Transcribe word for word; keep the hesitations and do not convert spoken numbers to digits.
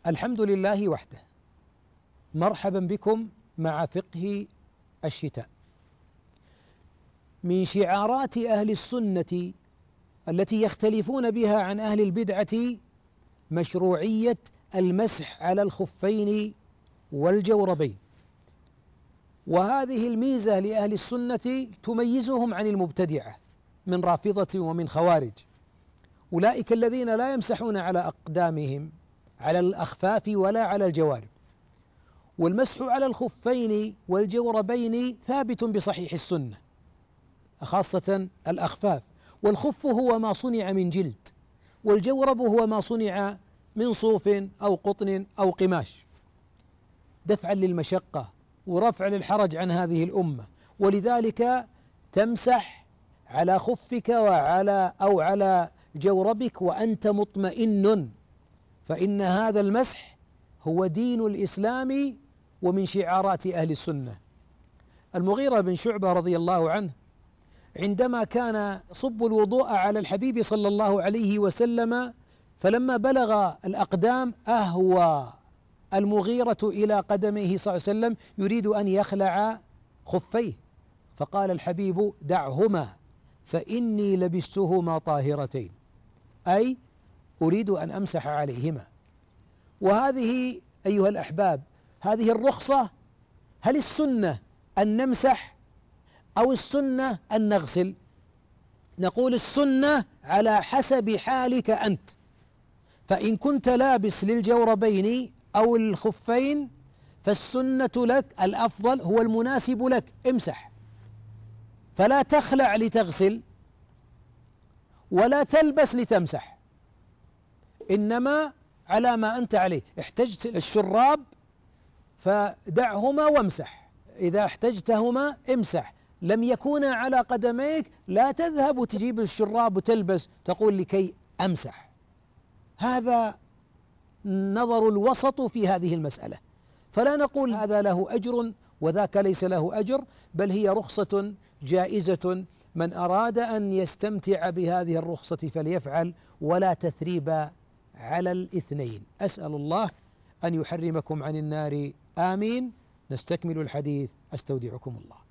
الحمد لله وحده، مرحبا بكم مع فقه الشتاء. من شعارات أهل السنة التي يختلفون بها عن أهل البدعة مشروعية المسح على الخفين والجوربين، وهذه الميزة لأهل السنة تميزهم عن المبتدعة من رافضة ومن خوارج، أولئك الذين لا يمسحون على أقدامهم على الأخفاف ولا على الجوارب. والمسح على الخفين والجوربين ثابت بصحيح السنة، خاصة الأخفاف، والخف هو ما صنع من جلد، والجورب هو ما صنع من صوف أو قطن أو قماش، دفعا للمشقة ورفع للحرج عن هذه الأمة، ولذلك تمسح على خفك وعلى أو على جوربك وأنت مطمئن، فإن هذا المسح هو دين الإسلام ومن شعارات أهل السنة. المغيرة بن شعبة رضي الله عنه عندما كان صب الوضوء على الحبيب صلى الله عليه وسلم، فلما بلغ الأقدام أهوى المغيرة إلى قدميه صلى الله عليه وسلم يريد أن يخلع خفيه، فقال الحبيب: دعهما فإني لبستهما طاهرتين، أي أريد أن أمسح عليهما. وهذه أيها الأحباب هذه الرخصة، هل السنة أن نمسح أو السنة أن نغسل؟ نقول السنة على حسب حالك أنت، فإن كنت لابس للجوربين أو الخفين فالسنة لك، الأفضل هو المناسب لك، امسح، فلا تخلع لتغسل ولا تلبس لتمسح، إنما على ما أنت عليه. احتجت الشراب فدعهما وامسح، إذا احتجتهما امسح، لم يكونا على قدميك لا تذهب وتجيب الشراب وتلبس تقول لكي أمسح. هذا نظر الوسط في هذه المسألة، فلا نقول هذا له أجر وذاك ليس له أجر، بل هي رخصة جائزة، من أراد أن يستمتع بهذه الرخصة فليفعل، ولا تثريب على الاثنين. أسأل الله أن يحرمكم عن النار، آمين. نستكمل الحديث، أستودعكم الله.